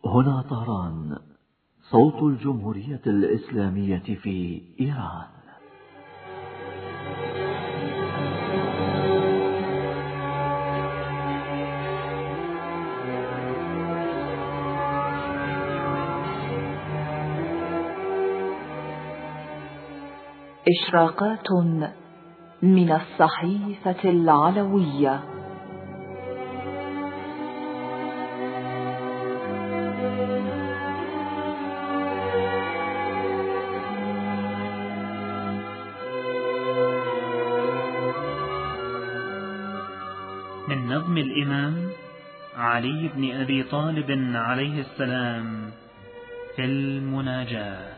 هنا طهران، صوت الجمهورية الإسلامية في إيران. إشراقات من الصحيفة العلوية. من نظم الإمام علي بن أبي طالب عليه السلام في المناجاة.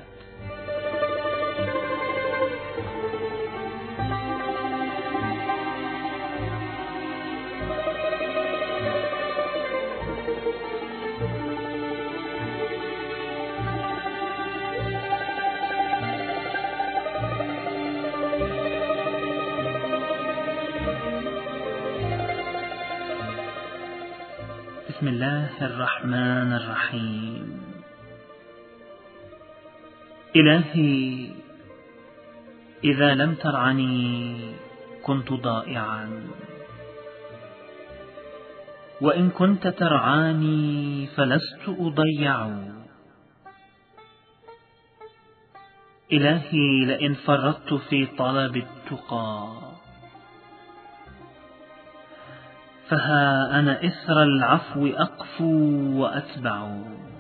بسم الله الرحمن الرحيم. إلهي إذا لم ترعني كنت ضائعا، وإن كنت ترعاني فلست أضيع. إلهي لئن فرطت في طلب التقى فها أنا إثر العفو أقفو وأتبع.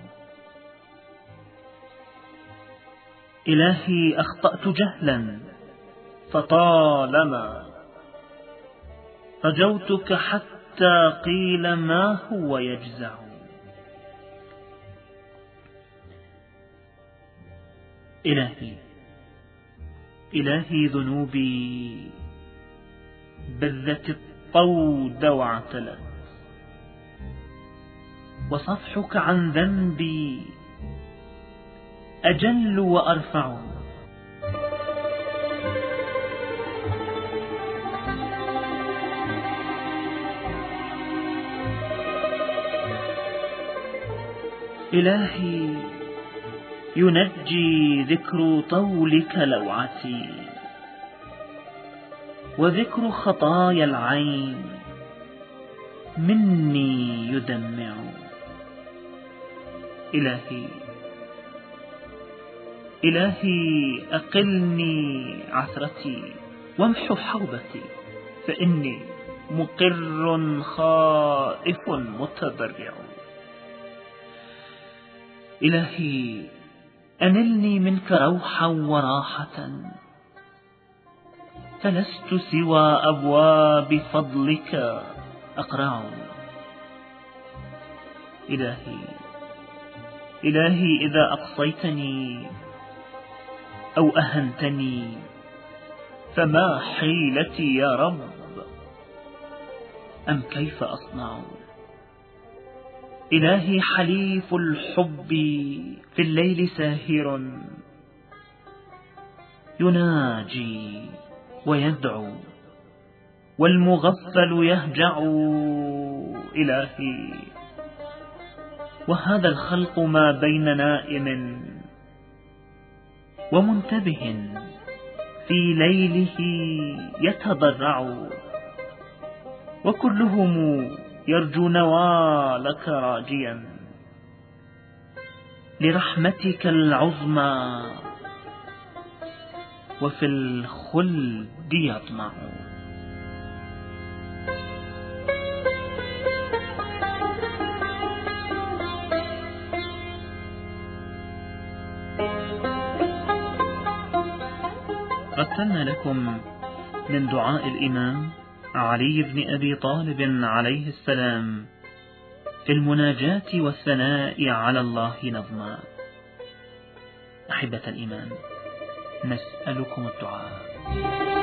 إلهي أخطأت جهلا فطالما رجوتك حتى قيل ما هو يجزع. إلهي ذنوبي بذت الطود واعتلت، وصفحك عن ذنبي أجل وأرفع. إلهي ينجي ذكر طولك لوعتي، وذكر خطايا العين مني يدمع. إلهي أقلني عثرتي وامح حوبتي، فإني مقر خائف متضرع. إلهي أنلني منك روحا وراحة، فلست سوى أبواب فضلك أقرع. إلهي إذا أقصيتني أو أهنتني فما حيلتي يا رب، أم كيف أصنع؟ إلهي حليف الحب في الليل ساهر يناجي ويدعو، والمغفل يهجع. إلهي وهذا الخلق ما بين نائم ومنتبه في ليله يتضرع، وكلهم يرجو نوالك راجيا لرحمتك العظمى، وفي الخلد يطمع. رتلنا لكم من دعاء الإمام علي بن أبي طالب عليه السلام في المناجاة والثناء على الله نظما. أحبة الإيمان، نسألكم الدعاء.